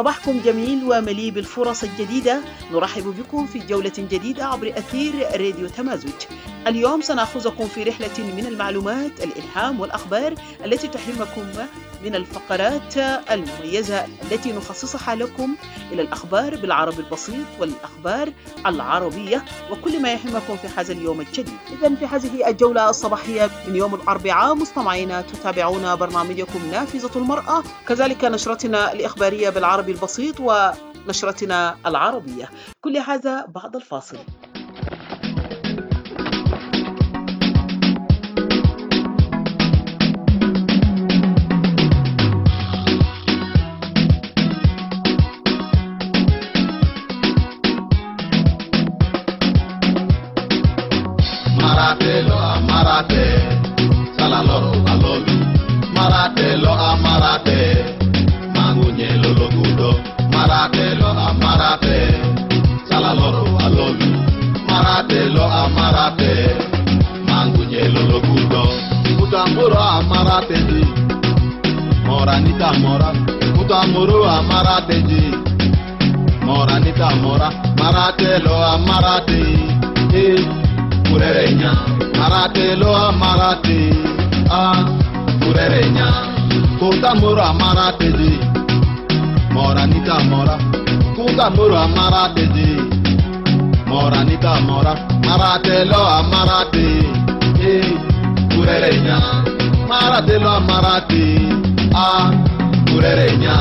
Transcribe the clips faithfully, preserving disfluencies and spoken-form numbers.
صباحكم جميل ومليء بالفرص الجديدة. نرحب بكم في جولة جديدة عبر أثير راديو تمازج. اليوم سنأخذكم في رحلة من المعلومات، الإلهام والأخبار التي تحرمكم من الفقرات المميزة التي نخصصها لكم إلى الأخبار بالعربي البسيط والأخبار العربية وكل ما يهمكم في هذا اليوم الجديد. إذن في هذه الجولة الصباحية من يوم الأربعاء مستمعينا تتابعون برنامجكم نافذة المرأة، كذلك نشرتنا الإخبارية بالعربي البسيط ونشرتنا العربية، كل هذا بعد الفاصل. Marate lo amarate, salaloro alolu. Marate lo amarate, mangunye lo logudo. Marate lo amarate, salaloro alolu. Marate lo amarate, mangunye lo logudo. Utamburo amarate di, moranita mora. Utamburo amarate di, moranita mora. Marate lo amarate, eh. Kurereña, marate lo amarate, ah, kurereña, kuta muro amarate di, moranita mora, kuta muro amarate di, moranita mora, marate lo amarate, eh, kurereña, marate lo amarate, ah, kurereña.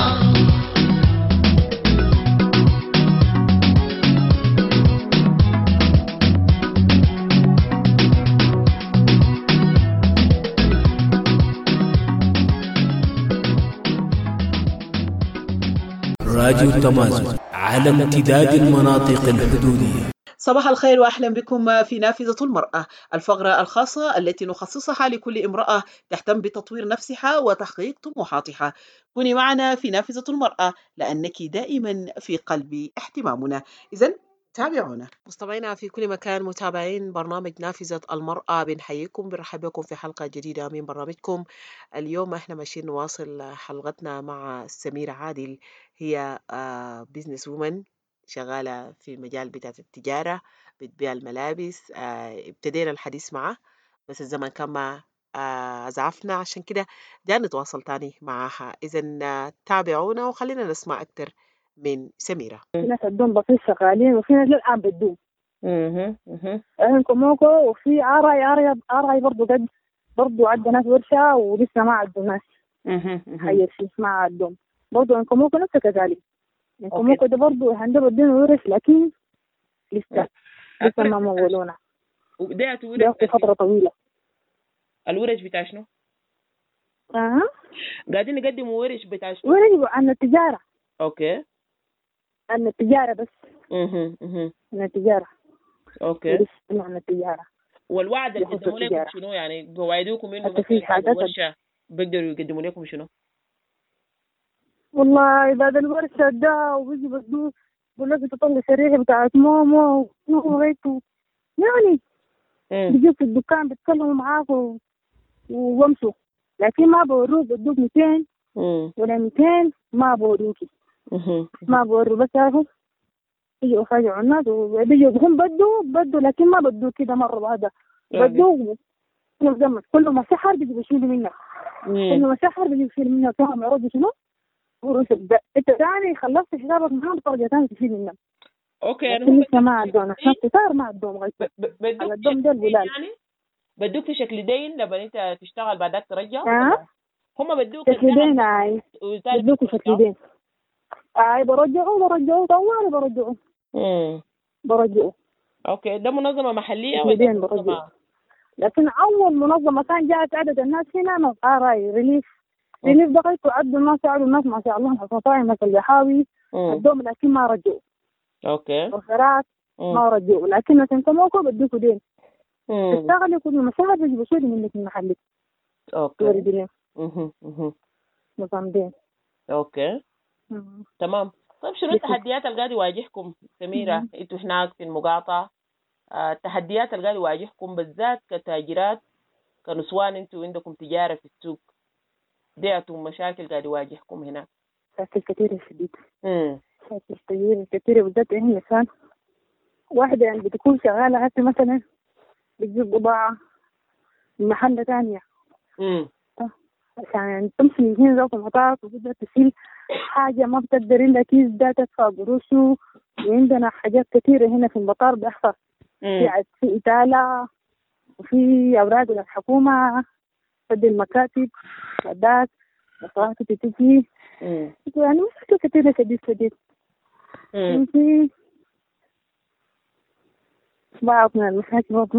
راديو تمازج على امتداد المناطق الحدودية. صباح الخير وأهلا بكم في نافذة المرأة، الفقرة الخاصة التي نخصصها لكل امرأة تهتم بتطوير نفسها وتحقيق طموحاتها. كوني معنا في نافذة المرأة لأنك دائما في قلب اهتمامنا. إذن تابعونا مستمعينا في كل مكان، متابعين برنامج نافذة المرأة، بنحييكم بنرحب بكم في حلقة جديدة من برنامجكم. اليوم احنا ماشيين نواصل حلقتنا مع سميرة عادل، هي بيزنس وومن شغالة في المجال بتاع التجارة، بتبيع الملابس. آه، ابتدينا الحديث معه بس الزمن كان ما آه، أزعفنا، عشان كده ده نتواصل تاني معها. إذن آه، تابعونا وخلينا نسمع أكتر من سميرة. في ناس عندهم بسيط شغالين وفي ناس للآن بدون اها اها احنا كوموكو، وفي آراي آراي آراي برضو قد برضو عندنا ناس ورشة ولسه ما عندهم ناس اها حي شيء ما عندهم برضو. إن كوموكو نفس كذلك، إن كوموكو ده برضو عندهم بدون ورش لكن لسه لسه ما مولونا وبدأت ورش بياخدوا فترة طويلة. الورش بتاع شنو؟ أها قاعدين نقدموا ورش بتاع شنو؟ ورش عن التجارة. اوكي عن التجارة بس. اها اها عن التجارة. اوكي ورش عن التجارة. والوعد اللي يخص قدموا لكم التجارة. شنو؟ يعني بوعدوكم انه حتى في مثلا بعد حاجات الورشة بيقدروا يقدموا لكم شنو؟ والله بعد الورشة ده وبيجي بدو بقول لك تطلع شريحة بتاعت ماما وغيته يعني بيجوا في الدكان بيتكلموا معاك و... وامشوا، لكن ما بوروك بدوك مئتين ولا مئتين ما بوروكي ما بوروا، بس عارفوا يجوا يخرجوا الناس وبيجوا هم بدوا بدوا لكن ما بدوا كده مرة واحدة بدوا كله كله ما سحر بيجي بيشيلوا منك، كله ما سحر بيجي بيشيلوا منك كمان يردوا شنو انت ثاني خلصت حسابك معاهم بطريقه ثانيه تشيل منهم. اوكي يعني هم لسه ما عندهم حتى صار ما عندهم غير بدوك الدم ده الولاد يعني بدوك في شكل دين لما انت تشتغل بعدك ترجع. اه هم بدوك شكل دين. اي بدوك شكل دين. اي برجعوا برجعوا طوالي برجعوا امم برجعوا. اوكي ده منظمه محليه ولا منظمه؟ لكن اول منظمه كان جاءت عدد الناس هنا نص راي ريليف ريليف دقيقة عدوا الناس عدوا الناس ما شاء الله حصطاين مثل الجحاوي عدوهم لكن ما رجعوا. اوكي وخرات ما رجعوا، لكن مثلا كموكو بدوكوا دين تشتغلي كل مساعد بيجي بشيل منك المحل. اوكي وريدين اها اها نظام دين. اوكي مم. تمام. طيب شنو التحديات اللي قاعد يواجهكم سميرة انتوا هناك في المقاطعة؟ آه التحديات اللي قاعد يواجهكم بالذات كتاجرات كنسوان انتوا عندكم تجارة في السوق، ديتوا مشاكل قاعد يواجهكم هناك؟ مشاكل كثيرة شديد. امم مشاكل كثيرة كثيرة بالذات هنا الإنسان واحدة يعني بتكون شغالة حتى مثلا بتجيب بضاعة من محل ثانية امم عشان تمشي من هنا ذاك المطار وتبدأ تشيل حاجة ما بتقدر إلا كيس ده تدفع قروشه. وعندنا حاجات كثيرة هنا في المطار بيحصل في في إتالة وفي أوراق الحكومة تدي المكاتب ودات مصارات تتجي يعني مشكلة كثيرة شديد شديد. في بعض من المشاكل برضه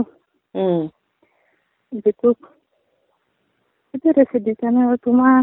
بتوك كثيرة شديد أنا وما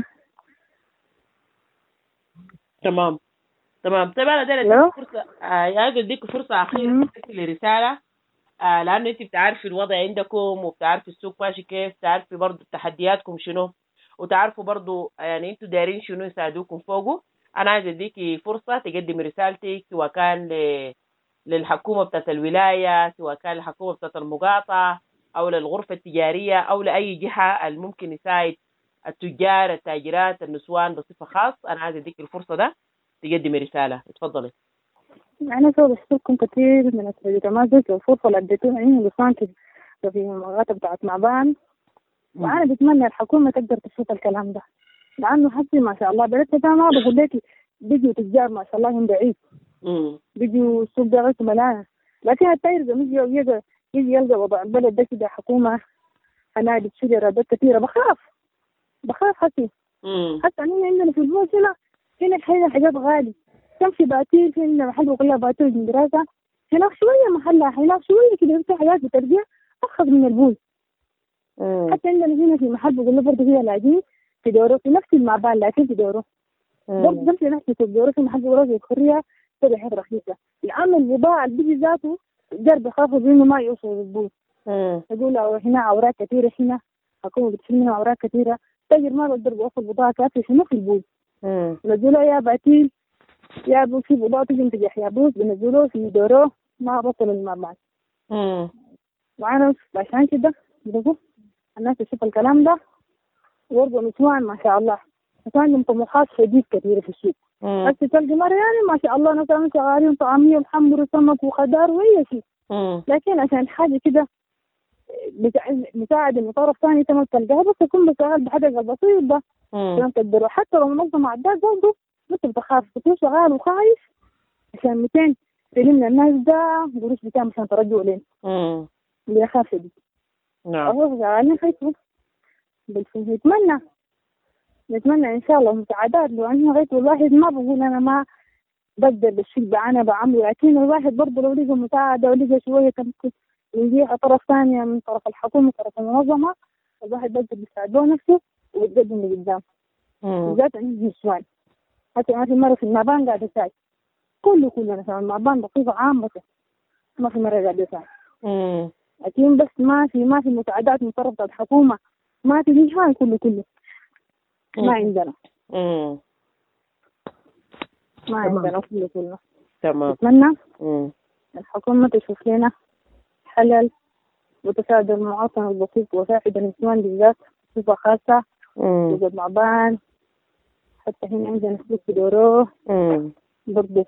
تمام تمام. طيب أنا دايرة فرصة آه يا أديك فرصة أخيرة لرسالة آه لأنه أنت بتعرفي الوضع عندكم وبتعرفي السوق ماشي كيف، بتعرفي برضو تحدياتكم شنو، وتعرفوا برضو يعني أنتوا دايرين شنو يساعدوكم فوقه. أنا عايز أديكي فرصة تقدمي رسالتك سواء كان ل... للحكومة بتاعت الولاية، سواء كان الحكومة بتاعت المقاطعة أو للغرفة التجارية أو لأي جهة الممكن يساعد التجار التاجرات النسوان بصفة خاص. أنا عايز أديك الفرصة ده تقدمي رسالة. اتفضلي. أنا سوى بشكركم كثير من التمازج والفرصة اللي اديتوها إني لسان في المغاطة بتاعت معبان. وأنا بتمنى الحكومة تقدر تشوف الكلام ده لأنه حسي ما شاء الله بلدنا ده ما بقول لك بيجوا تجار ما شاء الله هم بعيد بيجوا السوق ده غير ملانة. لكن التاير إذا مش يجي يجي يلقى وضع البلد ده كده حكومة أنا بتشيل إيرادات كثيرة بخاف بخاف حسي حتى أنا عندنا في البوت هنا هنا الحين حاجات غالي تمشي باتيل هنا محل وكلها باتيل من دراسة هناك شوية محلها هناك شوية كده في حاجات بترجع أخذ من البوت. حتى عندنا هنا في محل بقول له برضه هي لاجين في دوره في نفس المعبان لكن في دوره برضه نفس نفس في دوره في محل بقول له الخرية تبع حاجة رخيصة. العمل البضاعة اللي بيجي ذاته جرب يخافوا إنه ما يوصل البوت. يقول هنا أوراق كثيرة هنا حكومة بتشيل منها أوراق كثيرة تاجر ما بقدر بوصل بضاعة كافية شنو في البوت. نزلوا يا باتيل يا بو في بضاعة تجي تجي يا بوت بنزلوه في دوره ما بطل المعبان. وأنا عشان كده بقول الناس تشوف الكلام ده وبرضه نسوان ما شاء الله نسوان عندهم طموحات شديد كثيرة في السوق. بس تلقي مرة يعني ما شاء الله نسوان شغالين طعمية وحمر وسمك وخضار وأي شيء. لكن عشان الحاجة كده مساعد إنه طرف ثاني تم تلقاها بس تكون بشغال بحاجة بسيط ده عشان تقدروا. حتى لو منظمة عداد برضه مثل بتخاف تكون شغال وخايف عشان مئتين تلم الناس ده قروش بتاعهم عشان ترجعوا لين اللي يخاف شديد. نعم. أهو شغالين خيطوا بالفوز. نتمنى نتمنى إن شاء الله مساعدات لو أنه غيت الواحد ما بقول أنا ما بقدر بالشيء بعنا بعمله لكن الواحد برضه لو لقى مساعدة ولقى شوية تمكن من جهة طرف ثانية من طرف الحكومة طرف المنظمة الواحد بقدر يساعده نفسه ويتقدم لقدام. بالذات عندي نسوان حتى ما في مرة في المعبان قاعد يساعد كله كله مثلا المعبان بصفة عامة ما في مرة قاعد يساعد. لكن بس ما في ما في مساعدات من طرف الحكومة ما في هاي كله كله ما عندنا ما عندنا كله كله. تمام. أتمنى الحكومة تشوف لنا حلل وتساعد المواطن البسيط وساعد النسوان بالذات بصفة خاصة يوجد معبان حتى هنا عندنا سلوك بدوره برضه.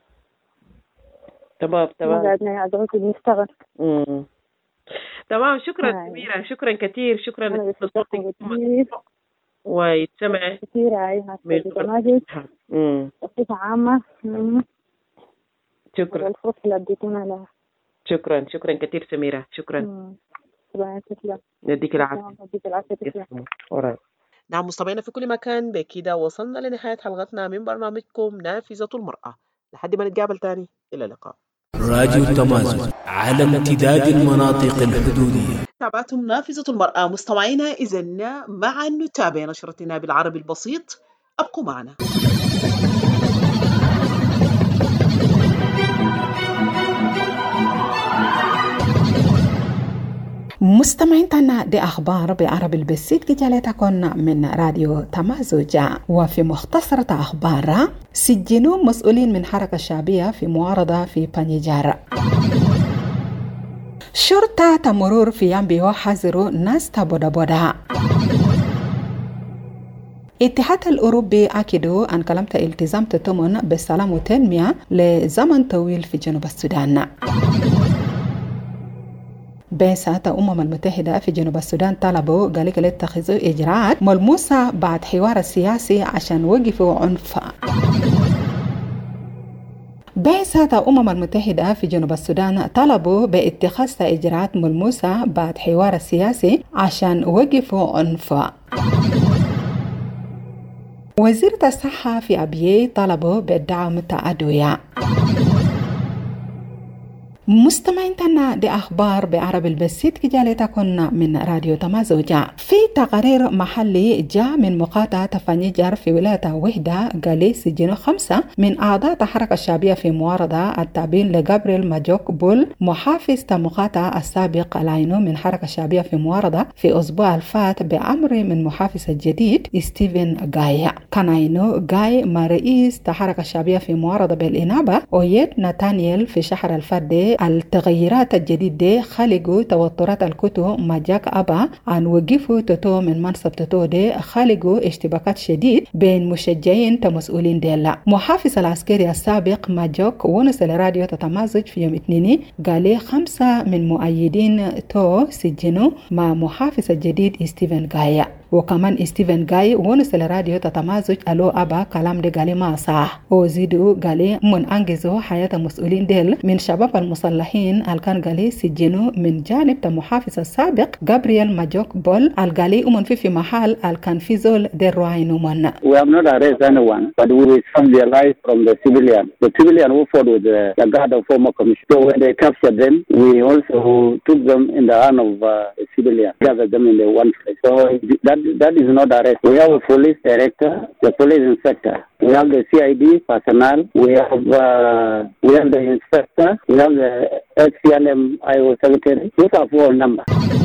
تمام تمام. قاعدنا قاعدين نشتغل. تمام. شكرا سميرة شكرا كثير. شكرا لصوتك ويتسمع كثير هاي هذه بصفة عامة. شكرا. الفرصة اللي اديتونا لها. شكرا شكرا كثير سميرة. شكرا. نديك العافية. نديك العافية. نعم مستمعينا في كل مكان بكده وصلنا لنهاية حلقتنا من برنامجكم نافذة المرأة. لحد ما نتقابل تاني إلى اللقاء. راديو تمازن على امتداد المناطق الحدودية. تابعتم نافذة المرأة مستمعينا. إذن معا نتابع نشرتنا بالعربي البسيط. أبقوا معنا. مستمعينا دي أخبار بعربي البسيط جالتكم من راديو تمازوجا. وفي مختصرة أخبار سجنوا مسؤولين من حركة شعبية في معارضة في بانيجار. شرطة مرور في يامبيو حذروا ناس تبودا بودا. الاتحاد الأوروبي أكدوا أن كلمة التزام تتمن بالسلام والتنمية لزمن طويل في جنوب السودان. بعثة الأمم المتحدة في جنوب السودان طلبوا قالك لاتخذوا إجراءات ملموسة بعد حوار السياسي عشان وقفوا عنف. بعثة الأمم المتحدة في جنوب السودان طلبوا باتخاذ إجراءات ملموسة بعد حوار السياسي عشان وقفوا عنف. وزيرة الصحة في أبيي طلبوا بالدعم الأدوية. مستمعين تنا دي أخبار بعربي البسيط كجالتكن من راديو تمازوجة. في تقرير محلي جاء من مقاطعة فنيجر في ولاية وحدة قال سجنوا خمسة من أعضاء الحركة الشعبية في معارضة التابعين لجابريل ماجوك بول محافظ المقاطعة السابق العينو من حركة الشعبية في معارضة في أسبوع الفات بأمر من محافظ الجديد ستيفن غاي. كان عينو غاي مع رئيس الحركة الشعبية في معارضة بالإنابة أويد ناتانييل في شهر الفات. التغييرات الجديدة خلقوا توترات الكتو ماجاك أبا عن وقفوا تتو من منصب تتو دي خلقوا اشتباكات شديد بين مشجعين تمسؤولين ديلا. محافظ العسكري السابق ماجوك ونس الراديو تتمازج في يوم اثنين قال خمسة من مؤيدين تو سجنوا مع محافظ الجديد ستيفن غاي. وكمان ستيفن غاي ونس الراديو تتمازج ألو أبا كلام دي قالي ما صح وزيدو قالي من أنجزوا حياة المسؤولين ديل من شباب المصلحين الكان قالي سجنوا من جانب المحافظ السابق جابرييل ماجوك بول القالي ومن في في محل الكان في زول دير رواين ومن. We have not arrested anyone, but we found their life from the civilian. The civilian who fought with the, the guard of former commission. So when they captured them, we also took them in the hand of uh, the civilian, gathered them in the one place. So that that is not arrest. We have a police director, the police inspector. We have the C I D personnel. We have uh, we have the inspector. We have the S C N M I O secretary. Those are four numbers.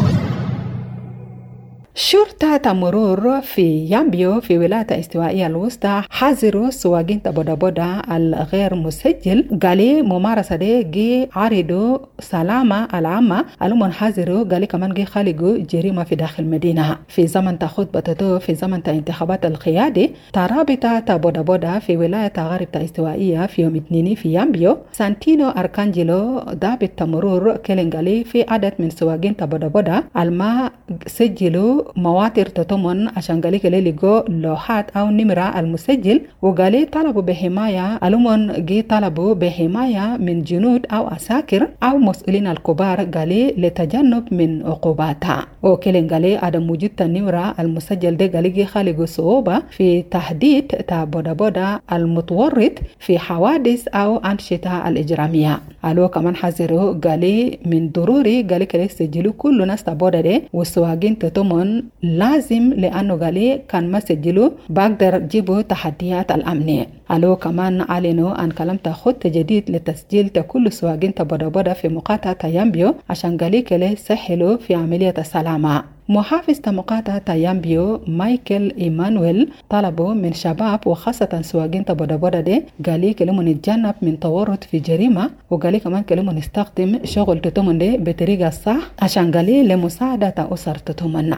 شرطة مرور في يامبيو في ولاية استوائية الوسطى حذروا سواقين بودا بودا الغير مسجل قالي ممارسة دي جي عارضوا سلامة العامة ألومن حذروا قالي كمان جي خالقوا جريمة في داخل المدينة في زمن تاخد بتدو في زمن انتخابات القيادة. ترابطة بودا بودا في ولاية غرب استوائية في يوم اثنين في يامبيو سانتينو أركانجيلو ضابط مرور كلين قالي في عدد من سواقين بودا بودا الما سجلوا مواتر تتمن عشان قالي كلي لقوا لوحات أو نمرة المسجل وقالي طلبوا بحماية ألومن جي طلبوا بحماية من جنود أو عساكر أو مسؤولين الكبار قالي لتجنب من عقوباتها. وكلين قالي عدم وجود النمرة المسجل ده قالي جي خالقوا صعوبة في تحديد تا بودا بودا المتورط في حوادث أو أنشطة الإجرامية. قالوا كمان حذروا قالي من ضروري قالي كلي سجلوا كل ناس تا بودا ده والسواقين تتمن لازم لأنه قالي كان ما سجلوا بقدر جيبوا تحديات الأمنية. قالوا كمان أعلنوا أن كلمة خط جديد لتسجيل كل سواقين تبودا بودا في مقاطعة يامبيو عشان قالي كلي سهلوا في عملية السلامة. محافظ مقاطعة يامبيو مايكل إيمانويل طلبوا من شباب وخاصة سواقين بودا بودا دي قالي كلمة نتجنب من تورط في جريمة وقالي كمان كلمة نستخدم شغل تتمن دي بطريقة صح عشان قالي لمساعدة أسر تتمنى.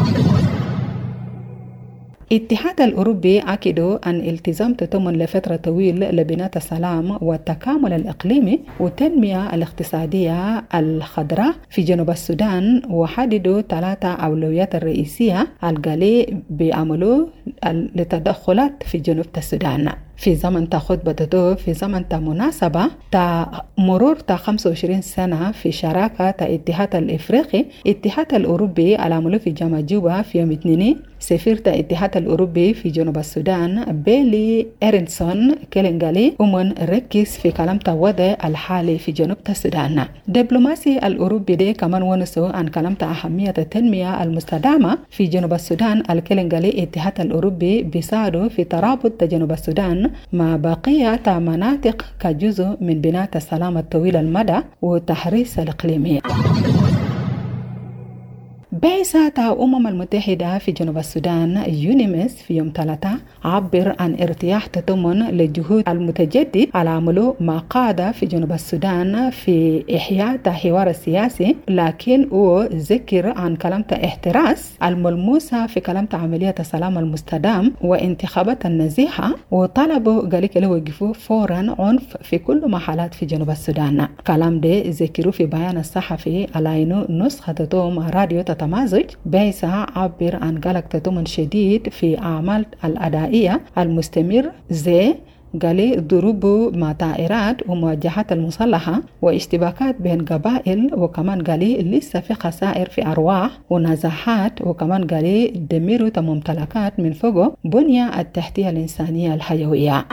الاتحاد الأوروبي أكدوا أن التزام تتمن لفترة طويلة لبناء السلام والتكامل الإقليمي والتنمية الاقتصادية الخضراء في جنوب السودان وحددوا ثلاثة أولويات الرئيسية القالي بيعملوا لتدخلات في جنوب السودان في زمن تا خطبة في زمن تا مناسبة تا مرور تا خمسة وعشرين سنة في شراكة تا الاتحاد الإفريقي الاتحاد الأوروبي العملوا في جامعة جوبا في يوم اثنين سفير تا الاتحاد الأوروبي في جنوب السودان بيلي إرنسون كيلنغالي ومن ركز في كلام تا وضع الحالي في جنوب السودان. دبلوماسي الأوروبي دي كمان ونسوا عن كلام تا أهمية التنمية المستدامة في جنوب السودان. الكيلنغالي الاتحاد الأوروبي بيساعدوا في ترابط جنوب السودان مع بقية مناطق كجزء من بناء السلام الطويل المدى والتحريص الإقليمي. بعثة الأمم المتحدة في جنوب السودان يونيمس في يوم ثلاثة عبر عن ارتياح تضمن للجهود المتجدد على عمله مع قادة في جنوب السودان في إحياء الحوار السياسي، لكن هو ذكر عن كلمة احتراس الملموسة في كلمة عملية السلام المستدام وانتخابات النزيهة، وطلبوا قالك له وقفوا فورا عنف في كل محلات في جنوب السودان. كلام ده ذكروا في بيان الصحفي على إنه نسخة توم راديو تتمازج بعثة عبر عن قلق تضمن شديد في أعمال الأدائية المستمر زي قالي ضروب مع طائرات ومواجهات المسلحة واشتباكات بين قبائل، وكمان قالي لسه في خسائر في أرواح ونزاحات، وكمان قالي دميروا ممتلكات من فوق بنية التحتية الإنسانية الحيوية.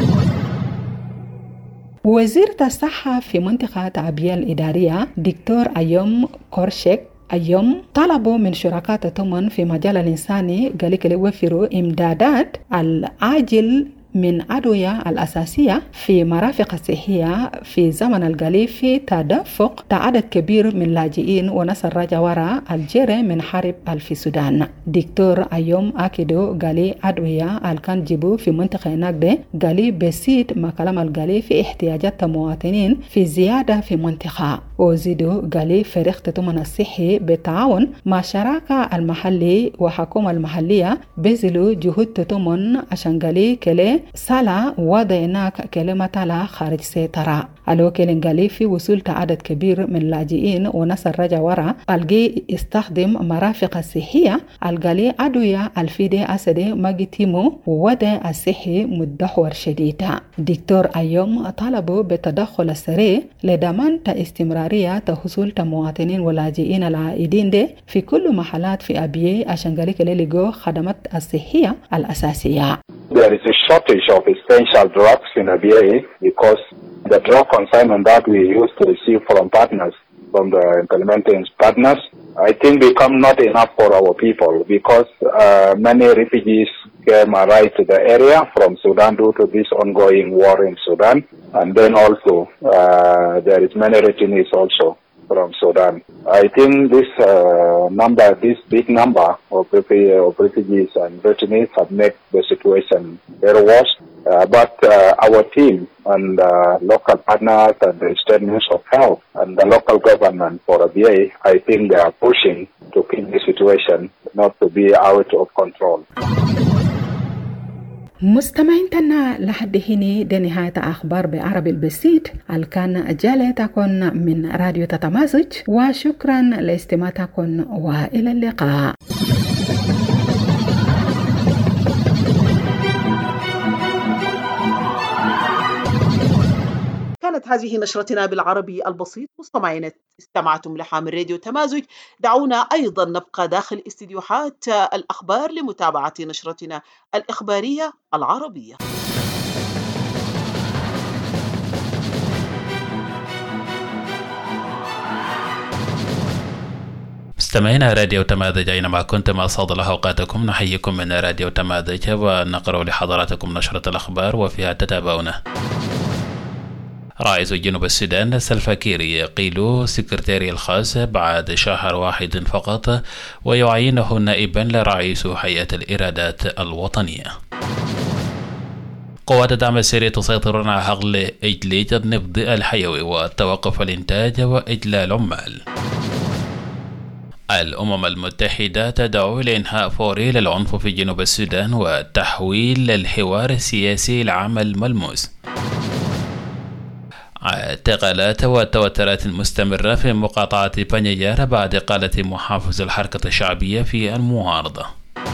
وزيرة الصحة في منطقة أبيال الإدارية دكتور أيوم كورشيك اليوم طلبوا من شركاء تضمن في مجال الإنساني قالك يوفروا إمدادات العاجل من أدوية الأساسية في مرافق الصحية في زمن القليل في تدفق عدد كبير من لاجئين ونصر رجع وراء الجري من حرب في السودان. دكتور أيوم أكيدو قالي أدوية الكان جيبو في منطقة نقدة قالي بسيط ما كلام القليل في احتياجات المواطنين في زيادة في منطقة، وزيدو قالي فريق تضمن الصحي بالتعاون مع شراكة المحلي وحكومة المحلية بذلوا جهود تضمن عشان قالي كلي سالا وضعناك كلمة لا خارج سيطرة. الوكيل قالي في وصول عدد كبير من اللاجئين ونصر رجع وراء القي استخدم مرافق الصحية القالي أدوية الفيدي أسدي ماجتيمو ووضع الصحي مدحور شديدة. دكتور أيوم طلبوا بالتدخل السريع لضمان استمرارية حصول مواطنين ولاجئين العائدين دي في كل محلات في أبيه عشان قالي كلي لقوا خدمات الصحية الأساسية. There is a shortage of essential drugs in A B A because the drug consignment that we used to receive from partners, from the implementing partners, I think become not enough for our people because uh, many refugees came arrived to the area from Sudan due to this ongoing war in Sudan, and then also uh, there is many returnees also from Sudan. I think this uh, number, this big number of, of refugees and returnees have made the situation very worse. Uh, but uh, our team and uh, local partners and the State Ministry of Health and the local government for A B A, I think they are pushing to keep the situation not to be out of control. مستمعين تنا لحد هنا دي نهاية أخبار بعربي البسيط الكان جالتكم من راديو تتمازج، وشكرا لاستماعتكم وإلى اللقاء. كانت هذه نشرتنا بالعربي البسيط. مستمعين استمعتم لحامل راديو تمازج. دعونا أيضا نبقى داخل استديوهات الأخبار لمتابعة نشرتنا الإخبارية العربية. مستمعينا راديو تمازج أينما كنتم أسعد الله أوقاتكم، نحييكم من راديو تمازج ونقرأ لحضراتكم نشرة الأخبار وفيها تتابعون. رئيس جنوب السودان سلفا كير يقيل سكرتيري الخاص بعد شهر واحد فقط ويعينه نائبا لرئيس هيئة الإرادات الوطنية. قوات الدعم السري تسيطر على حقل إجليج النفط الحيوي وتوقف الإنتاج وإجلاء العمال. الأمم المتحدة تدعو لإنهاء فوري للعنف في جنوب السودان وتحويل الحوار السياسي لعمل ملموس. اعتقالات والتوترات المستمرة في مقاطعة بانيجار بعد إقالة محافظ الحركة الشعبية في المعارضة.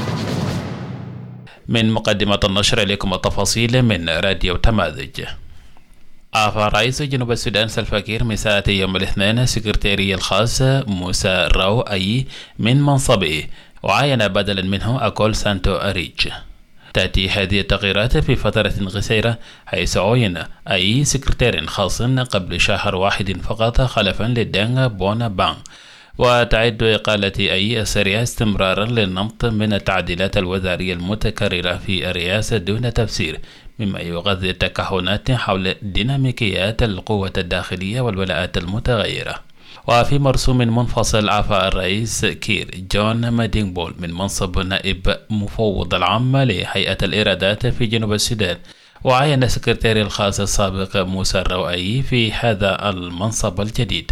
من مقدمة النشر إليكم التفاصيل من راديو تمازج. أعفى رئيس جنوب السودان سلفا كير مساء يوم الاثنين سكرتيري الخاص موسى راو أي من منصبه وعين بدلا منه أكول سانتو أريج. تأتي هذه التغييرات في فترة قصيرة حيث عين أي سكرتير خاص قبل شهر واحد فقط خلفا لدانغ بونا بان، وتعد إقالة أي السريعة استمرارا للنمط من التعديلات الوزارية المتكررة في الرئاسة دون تفسير، مما يغذي التكهنات حول ديناميكيات القوة الداخلية والولاءات المتغيرة. وفي مرسوم منفصل عفى الرئيس كير جون مادينبول من منصب نائب مفوض العام لهيئة الإيرادات في جنوب السودان، وعين السكرتير الخاص السابق موسى الروائي في هذا المنصب الجديد.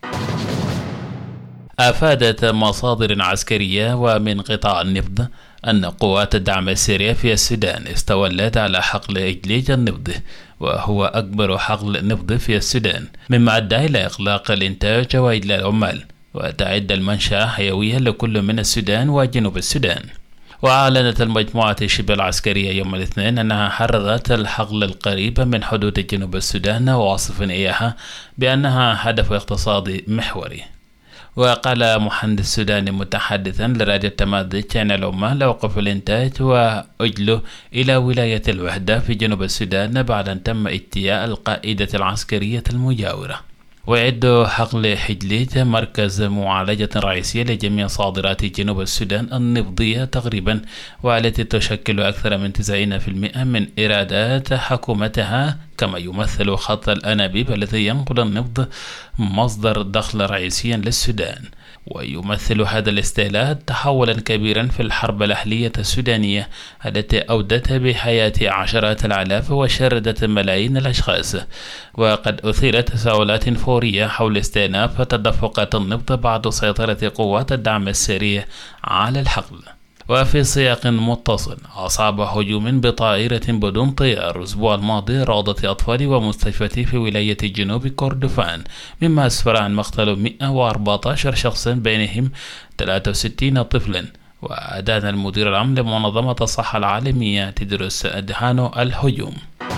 أفادت مصادر عسكرية ومن قطاع النفط أن قوات الدعم السريع في السودان استولت على حقل إجليج النفط، وهو أكبر حقل نفط في السودان، مما أدى إلى إغلاق الإنتاج وإجلاء العمال، وتعد المنشأة حيوية لكل من السودان وجنوب السودان. وأعلنت المجموعة الشبه العسكرية يوم الاثنين أنها حررت الحقل القريب من حدود جنوب السودان، واصفا إياها بأنها هدف اقتصادي محوري. وقال مهندس سوداني متحدثا لراديو تماذج أن العمال أوقفوا الإنتاج وأجلوا إلى ولاية الوحدة في جنوب السودان بعد أن تم اجتياء القائدة العسكرية المجاورة. ويعد حقل حجليج مركز معالجة رئيسية لجميع صادرات جنوب السودان النفطية تقريبا، والتي تشكل أكثر من تسعين بالمئة من إيرادات حكومتها، كما يمثل خط الأنابيب الذي ينقل النفط مصدر دخل رئيسيا للسودان. ويمثل هذا الاستهلاك تحولا كبيرا في الحرب الأهلية السودانية التي أودت بحياة عشرات الآلاف وشردت ملايين الأشخاص. وقد أثيرت تساؤلات فورية حول استئناف تدفقات النفط بعد سيطرة قوات الدعم السريع على الحقل. وفي سياق متصل، أصاب هجوم بطائرة بدون طيار الأسبوع الماضي روضة أطفال ومستشفى في ولاية جنوب كردفان، مما أسفر عن مقتل مئة وأربعة عشر شخص بينهم ثلاثة وستين طفلا. وأدان المدير العام لمنظمة الصحة العالمية تدرس أدهانو الهجوم.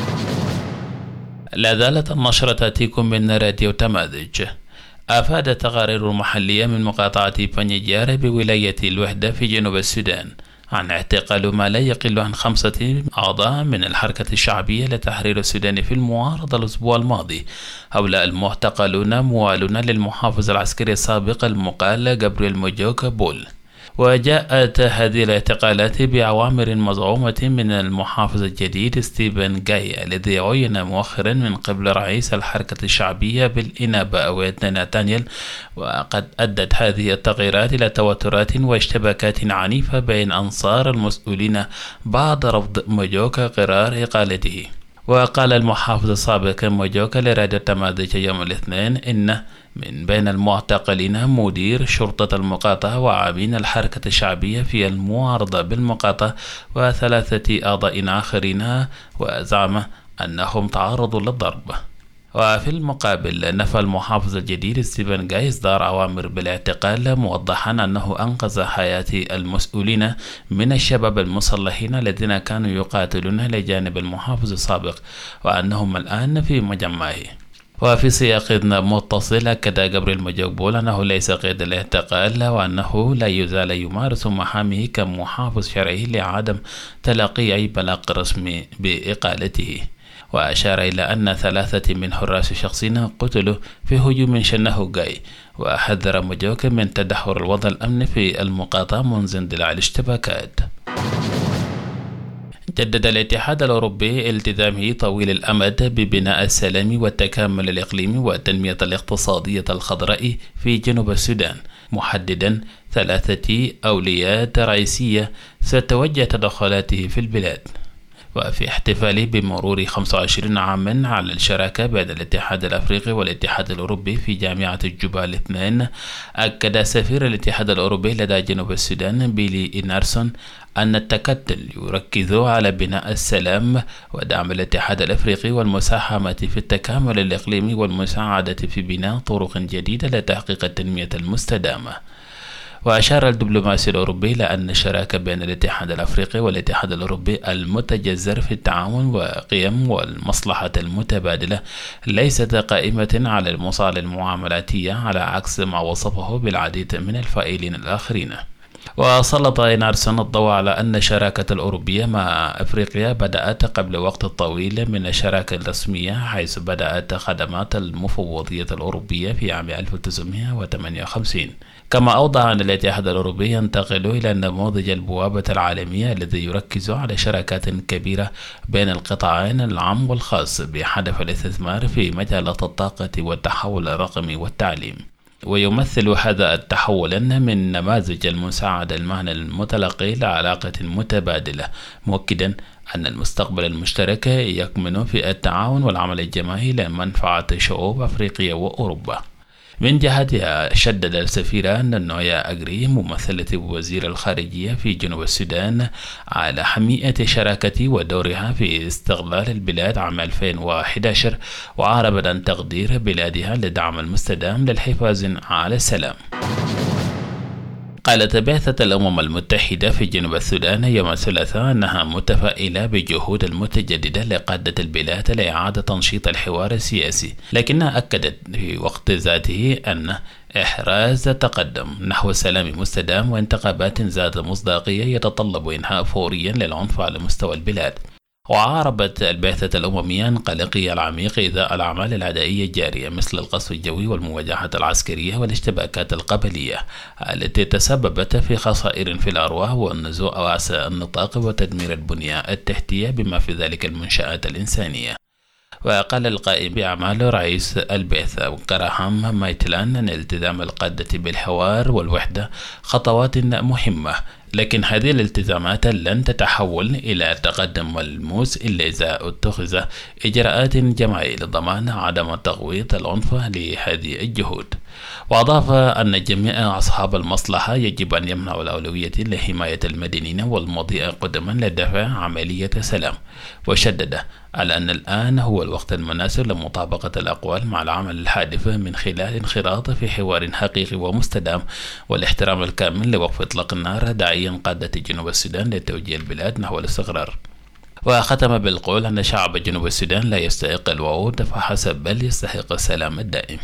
لا زالت النشرة تأتيكم من راديو تماذج. أفادت تقارير محلية من مقاطعة بانيجيار بولاية الوحدة في جنوب السودان عن اعتقال ما لا يقل عن خمسة أعضاء من الحركة الشعبية لتحرير السودان في المعارضة الأسبوع الماضي. هؤلاء المعتقلون موالون للمحافظ العسكري السابق المقال جابرييل موجوك بول. وجاءت هذه الاعتقالات بأوامر مزعومة من المحافظ الجديد ستيفن جاي الذي عين مؤخرا من قبل رئيس الحركة الشعبية بالإنابة ويدنا ناتانيال. وقد أدت هذه التغييرات إلى توترات واشتباكات عنيفة بين أنصار المسؤولين بعد رفض موجوك قرار إقالته. وقال المحافظ السابق موجوك لراديو تماذج يوم الاثنين إن من بين المعتقلين مدير شرطة المقاطعة وعامين الحركة الشعبية في المعارضة بالمقاطعة وثلاثة أعضاء آخرين، وزعم أنهم تعرضوا للضرب. وفي المقابل نفى المحافظ الجديد ستيفن جاي إصدار أوامر بالاعتقال، موضحا أنه أنقذ حياة المسؤولين من الشباب المسلحين الذين كانوا يقاتلون لجانب المحافظ السابق، وأنهم الآن في مجمعه. وفي سياق متصل أكد جابرييل موجوك بول أنه ليس قيد الاعتقال، وأنه لا يزال يمارس مهامه كمحافظ شرعي لعدم تلقي أي بلاغ رسمي بإقالته. وأشار إلى أن ثلاثة من حراس شخصين قتلوا في هجوم شنه جاي. وحذر موجوك من تدهور الوضع الأمني في المقاطعة منذ اندلاع الاشتباكات. جدد الاتحاد الأوروبي التزامه طويل الأمد ببناء السلام والتكامل الإقليمي والتنمية الاقتصادية الخضراء في جنوب السودان، محددا ثلاثة أولويات رئيسية ستوجه تدخلاته في البلاد. وفي احتفاله بمرور خمسة وعشرين عاما على الشراكة بين الاتحاد الأفريقي والاتحاد الأوروبي في جامعة الجوبا الاثنين، أكد سفير الاتحاد الأوروبي لدى جنوب السودان بيلي إنارسون أن التكتل يركز على بناء السلام ودعم الاتحاد الأفريقي والمساهمة في التكامل الإقليمي والمساعدة في بناء طرق جديدة لتحقيق التنمية المستدامة. وأشار الدبلوماسي الأوروبي إلى أن الشراكة بين الاتحاد الأفريقي والاتحاد الأوروبي المتجذر في التعاون وقيم والمصلحة المتبادلة ليست قائمة على المصالح المعاملاتية، على عكس ما وصفه بالعديد من الفائلين الآخرين. وسلط إنارسون الضوء على أن الشراكة الأوروبية مع أفريقيا بدأت قبل وقت طويل من الشراكة الرسمية، حيث بدأت خدمات المفوضية الأوروبية في عام ألف وتسعمائة وثمانية وخمسين. كما أوضح أن الاتحاد الأوروبي ينتقل إلى نموذج البوابة العالمية الذي يركز على شراكات كبيرة بين القطاعين العام والخاص بهدف الاستثمار في مجالات الطاقة والتحول الرقمي والتعليم. ويمثل هذا التحول من نماذج المساعدة المهنة المتلقي لعلاقة متبادلة، مؤكدا أن المستقبل المشترك يكمن في التعاون والعمل الجماعي لمنفعة شعوب أفريقيا وأوروبا. من جهتها شدد السفيرة نونويا أغري ممثلة وزير الخارجية في جنوب السودان على أهمية شراكة ودورها في استقلال البلاد عام ألفين وأحد عشر، وعربت عن تقدير بلادها لدعم المستدام للحفاظ على السلام. قالت بعثة الأمم المتحدة في جنوب السودان يوم الثلاثاء أنها متفائلة بجهود المتجددة لقادة البلاد لإعادة تنشيط الحوار السياسي، لكنها أكدت في وقت ذاته أن إحراز تقدم نحو السلام مستدام وانتخابات ذات مصداقية يتطلب إنهاء فوريا للعنف على مستوى البلاد. وعربت البعثة الأممية عن قلقها العميق إزاء الأعمال العدائية الجارية مثل القصف الجوي والمواجهات العسكرية والاشتباكات القبلية التي تسببت في خسائر في الأرواح والنزوع واسع النطاق وتدمير البنية التحتية بما في ذلك المنشآت الإنسانية. وقال القائم بأعمال رئيس البعثة كراهام مايتلان أن التزام القادة بالحوار والوحدة خطوات مهمة، لكن هذه الالتزامات لن تتحول إلى تقدم ملموس إلا إذا اتخذ إجراءات جماعية لضمان عدم تغويط العنف لهذه الجهود. وأضاف أن جميع أصحاب المصلحة يجب أن يمنعوا الأولوية لحماية المدنيين والمضيء قدما لدفع عملية سلام، وشدد على أن الآن هو الوقت المناسب لمطابقة الأقوال مع العمل الحادث من خلال انخراط في حوار حقيقي ومستدام والاحترام الكامل لوقف إطلاق النار، داعيا قادة جنوب السودان لتوجيه البلاد نحو الاستقرار. وختم بالقول أن شعب جنوب السودان لا يستحق الوعود فحسب بل يستحق السلام الدائم.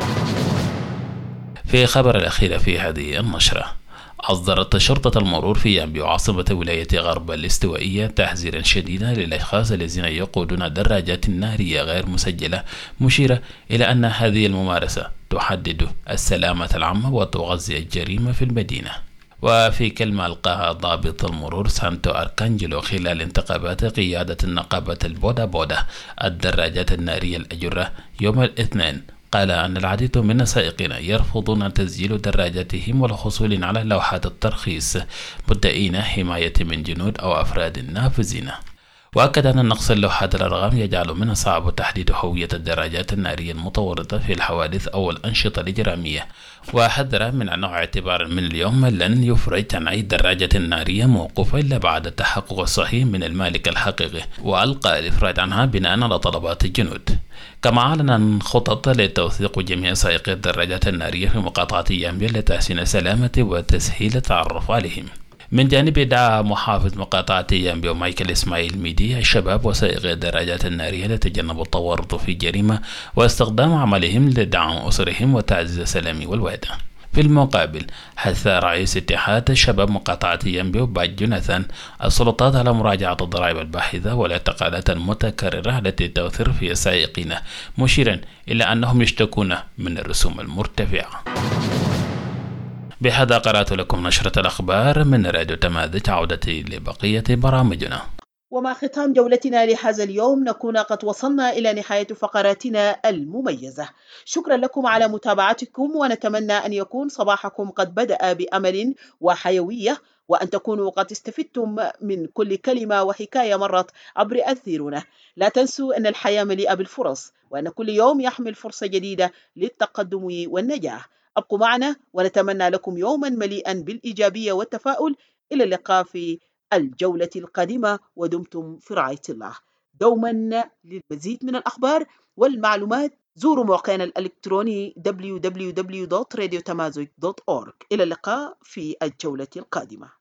في خبر الأخير في هذه النشرة، أصدرت شرطة المرور في يامبيو عاصمة ولاية غرب الاستوائية تحذيرا شديدا للأشخاص الذين يقودون دراجات نارية غير مسجلة، مشيرة إلى أن هذه الممارسة تحدد السلامة العامة وتغذي الجريمة في المدينة. وفي كلمة ألقاها ضابط المرور سانتو أركانجلو خلال انتخابات قيادة النقابة البودا بودا الدراجات النارية الأجرة يوم الاثنين، قال أن العديد من السائقين يرفضون تسجيل دراجاتهم والحصول على لوحات الترخيص، مدعين حماية من جنود أو أفراد نافذين. وأكد أن نقص اللوحات الأرقام يجعل من الصعب تحديد هوية الدراجات النارية المتورطة في الحوادث أو الأنشطة الإجرامية، وحذر من أنه اعتبارا من اليوم لن يفرج عن أي دراجة نارية موقوفة إلا بعد التحقق الصحيح من المالك الحقيقي، وألقى الإفراج عنها بناء على طلبات الجنود. كما أعلن عن خطط لتوثيق جميع سائقي الدراجات النارية في مقاطعة يامبيو لتحسين السلامة وتسهيل التعرف عليهم. من جانب دعا محافظ مقاطعة يامبيو مايكل إسماعيل ميدي الشباب وسائقي الدراجات النارية لتجنب التورط في جريمة واستخدام عملهم لدعم أسرهم وتعزيز السلام والوحدة. في المقابل حث رئيس اتحاد شباب مقاطعة يامبيو باج جوناثان السلطات على مراجعة الضرائب الباهظة والاعتقالات المتكررة التي تؤثر في السائقين، مشيرا إلى أنهم يشتكون من الرسوم المرتفعة. بهذا قرأت لكم نشرة الأخبار من راديو تماذج، عودتي لبقية برامجنا. ومع ختام جولتنا لهذا اليوم نكون قد وصلنا إلى نهاية فقراتنا المميزة. شكرا لكم على متابعتكم، ونتمنى أن يكون صباحكم قد بدأ بأمل وحيوية، وأن تكونوا قد استفدتم من كل كلمة وحكاية مرت عبر أثيرنا. لا تنسوا أن الحياة مليئة بالفرص، وأن كل يوم يحمل فرصة جديدة للتقدم والنجاح. أبقوا معنا ونتمنى لكم يوما مليئا بالإيجابية والتفاؤل. إلى اللقاء في الجولة القادمة، ودمتم في رعاية الله. دوما للمزيد من الأخبار والمعلومات زوروا موقعنا الإلكتروني دبليو دبليو دبليو دوت راديو تمازج دوت أورغ. إلى اللقاء في الجولة القادمة.